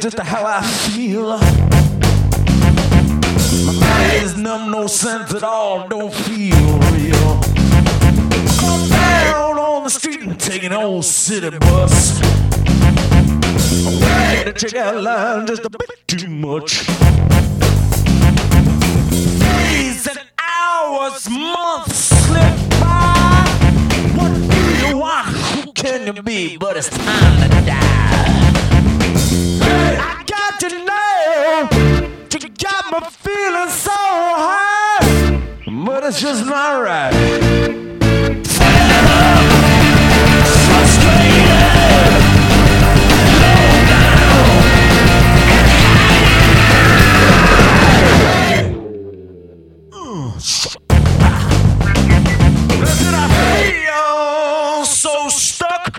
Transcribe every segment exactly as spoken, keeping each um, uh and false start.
just how I feel. My body is numb, no sense at all, don't feel real. I'm down on the street and taking an old city bus. I'm ready to check out line just a bit too much. Days and hours, months slip by. What do you want? Who can you be? But it's time to die. Hey, I got to know. You got me feeling so high, but it's just not right. Fed up, frustrated, low down, and I feel so stuck.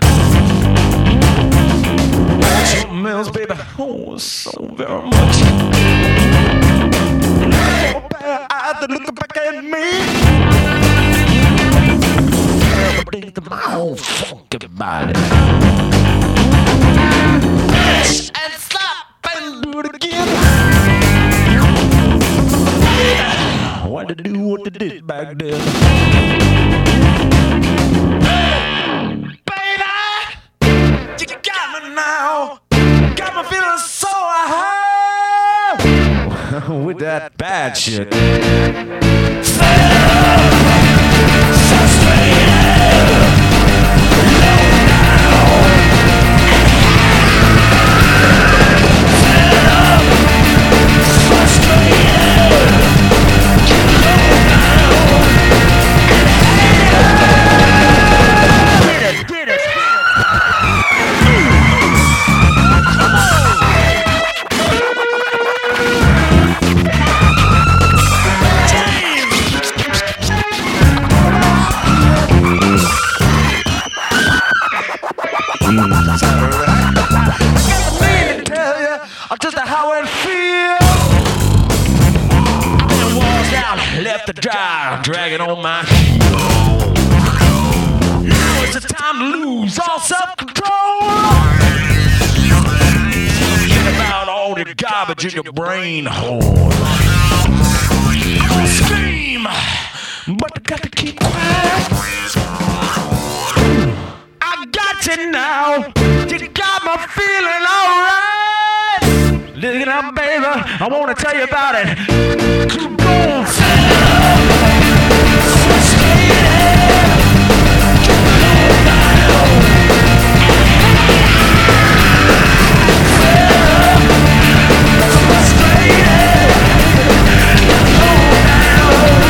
Your mills, baby, oh, so very much. Eyes that look back at me. Everything's to my whole funky body. And stop and do it again. What to do, what to do back then. Baby, you got me now. Got me feeling so high. With that bad shit. Fed up, frustrated, low down. Fed up, frustrated, low down. Get it, get it. Just how it feels. And walls down, left to dry, dragging on my heels. Now it's the time to lose all self-control. Forget about all the garbage in your brain hole. I scream, but I got to keep quiet. I got you now. You got me feeling alright. Listen up, baby, I wanna tell you about it. Keep going, fed up, frustrated, low down. Fed up, frustrated, low down.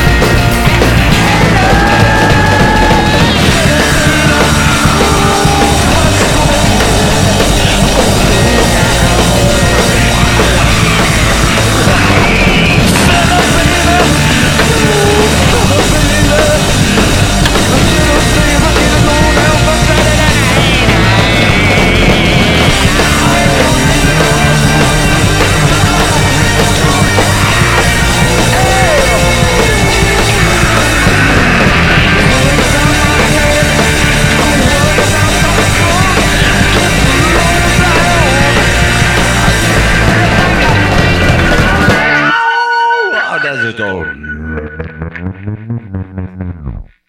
Does it all?